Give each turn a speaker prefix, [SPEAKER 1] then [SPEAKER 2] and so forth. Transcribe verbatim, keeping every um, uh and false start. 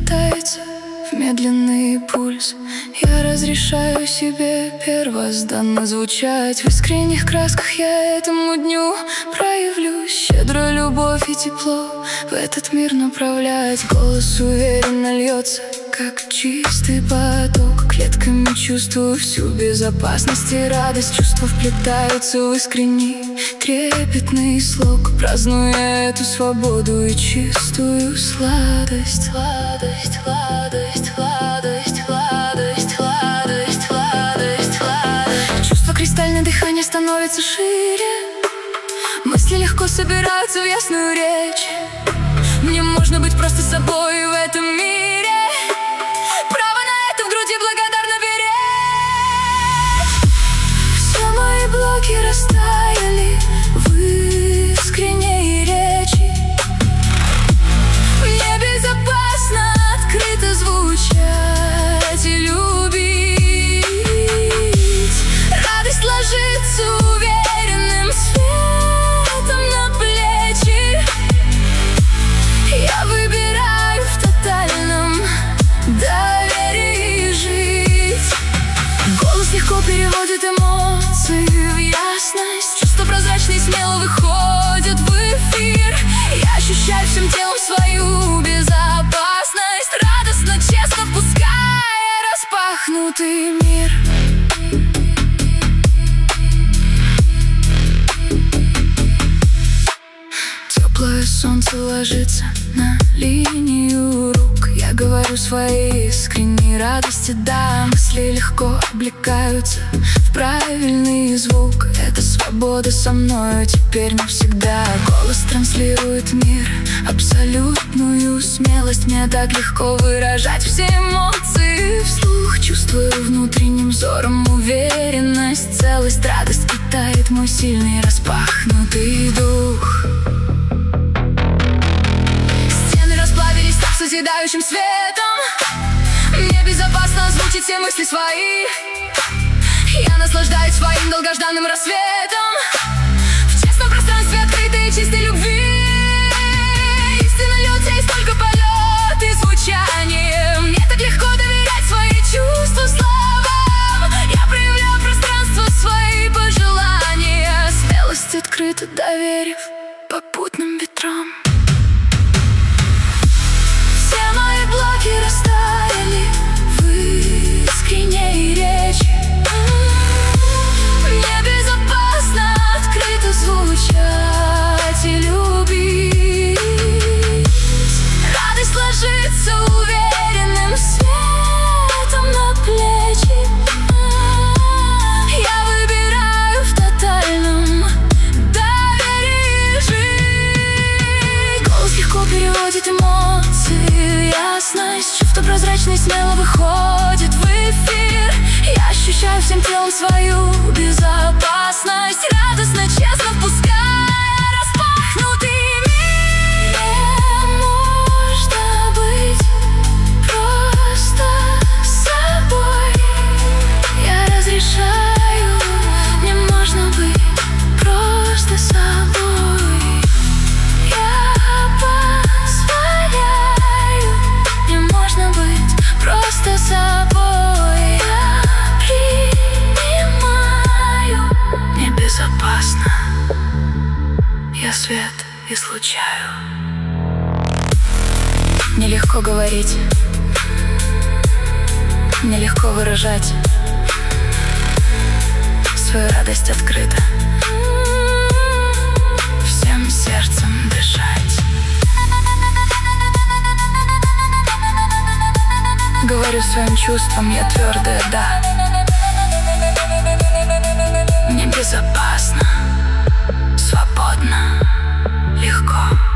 [SPEAKER 1] вплетается в медленный пульс. Я разрешаю себе первозданно звучать. В искренних красках я этому дню проявлю щедрую любовь и тепло в этот мир направлять. Голос уверенно льется, как чистый поток. Клетками чувствую всю безопасность и радость. Чувства вплетаются в искренний трепетный слог, празднуя эту свободу и чистую сладость. Сладость, сладость, сладость, сладость, сладость, сладость, сладость. Чувство кристальное, дыхание становится шире. Мысли легко собираются в ясную речь. Мне можно быть просто собой в этом мире. Право на это в груди благодарно беречь. Все мои блоки растаяли в искренней речи. Мне безопасно открыто звучать и любить. Радость ложится уверенным светом на плечи. Я выбираю в тотальном доверии жить. Голос легко переводит эмоции в ясность. Чувства прозрачные и смело выходят в эфир. Я ощущаю всем телом свою безопасность, радостно, честно впуская распахнутый мир. Теплое солнце ложится на линию рук. Я говорю своей искренней радости, да. Мысли легко облекаются в правильный звук. Это свобода со мною теперь навсегда. Голос транслирует мир, абсолютную смелость. Мне так легко выражать все эмоции вслух. Чувствую внутренним взором уверенность, целость, радость. Питает мой сильный распахнутый дух. Созидающим светом мне безопасно озвучить все мысли свои. Я наслаждаюсь своим долгожданным рассветом в честном пространстве открытой и чистой любви. Истинно лед, есть только полет и звучание. Мне так легко доверять свои чувства словам. Я проявляю пространство, свои пожелания. Смелость открыта, доверив попутным ветрам. Блоки растаяли в искренней речи. Мне безопасно открыто звучать и любить. Радость ложится уверенным светом на плечи. Я выбираю в тотальном доверии жить. Голос легко переводит эмоции, ясность. Чувство прозрачное смело выходит в эфир. Я ощущаю всем телом свою безопасность, радостно, честно впуская распахнутый мир. Мне можно быть просто собой. Я разрешаю, мне можно быть просто собой. Просто собой я принимаю. Мне безопасно. Я свет излучаю. Мне легко говорить, мне легко выражать свою радость открыто, всем сердцем дышать. Говорю своим чувствам, я твердая, да. Мне безопасно, свободно, легко.